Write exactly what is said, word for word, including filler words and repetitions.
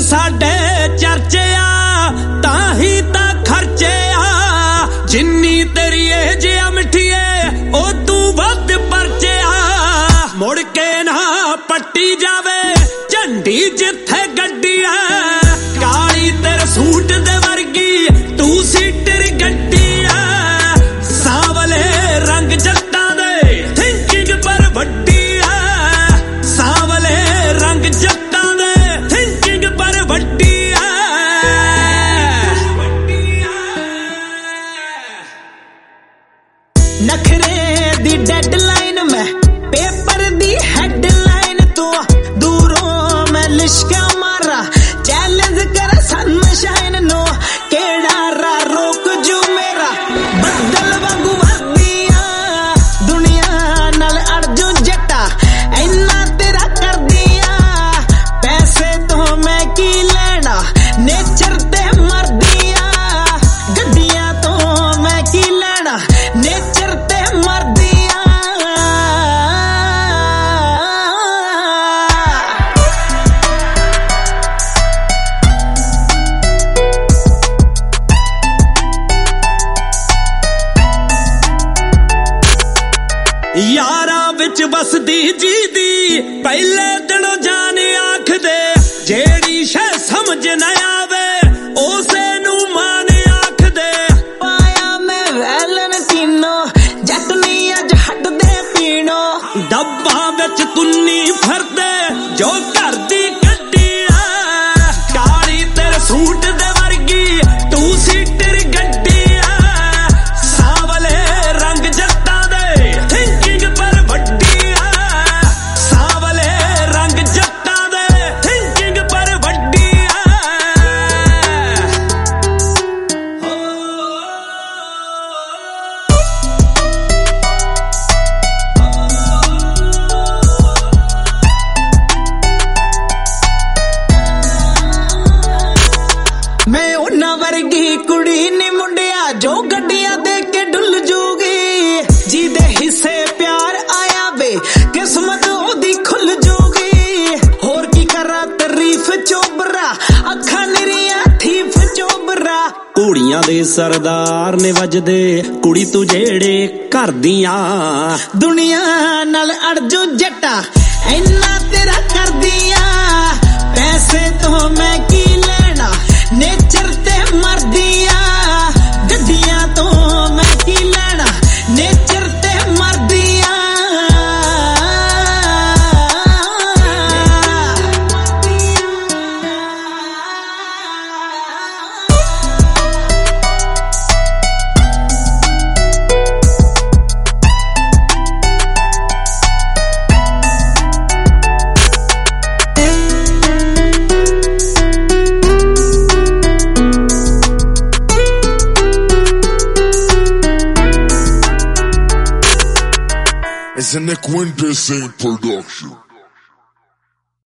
साडे चर्चे आ तां ही तां खर्चे आ जिन्नी तेरी एज आ मिठिए ओ तू वध परचे आ मुड़ के ना पट्टी जावे झंडी जिथे गड्डी आ काली तेरे सूट दे वर्गी तू सीटर गड्डी आ सांवले रंग जट्टां दे थिंकिंग पर वड्डी आ सांवले रंग जट्टां दे थिंकिंग पर वड्डी आ नखरे दी डेडलाइन में पेपर दी हेडलाइन तो दूरों मैं लिश्का मारा चैलेंज कर सनशाइन नो केड़ा रा रोक जो मेरा बदल वांगू वधिया दुनिया नाल अड़जो जट्टा इन्ना तेरा कर दिया पैसे तो मैं की लेना नेचर ते मर दिया गड्डियां तो मैं की लेना नेचर ते मर दिया यारा विच बसदी जी दी पहले दिनों जाने आख दे जेड़ी शह समझ न आवे उसे नू मान आख दे पाया मैं वैलन तीनो जटनी अज हट दे पीनो डब्बा विच तुन्नी फरदे जो घर दी गड्डी आ काली तेरे सूट दे वर्गी तू सीटर गड्डी आ सांवले रंग जट्टां दे थिंकिंग पर वड्डी आ सांवले रंग जट्टां दे थिंकिंग पर वड्डी आ मैं उन्ना वर्गी कुड़ी नी मुंडिया जो गड्डियां देख के डुल जूगी जिदे हिस्से प्यार आया वे किस्मत ओदी खुल जूगी होर की करा तारीफ चोबरा अखा निरिया ठीफ चोबरा कुड़ियां दे सरदार ने वजदे कुड़ी तू जेड़े घर दियां दुनिया नाल अड़जो जट्टा इन्ना तेरा कर दिया पैसे तो मैं की लेना नेचर ते मर दिया गड्डियां तो मैं की लेना नेचर ते मर दिया It's an Equintus production.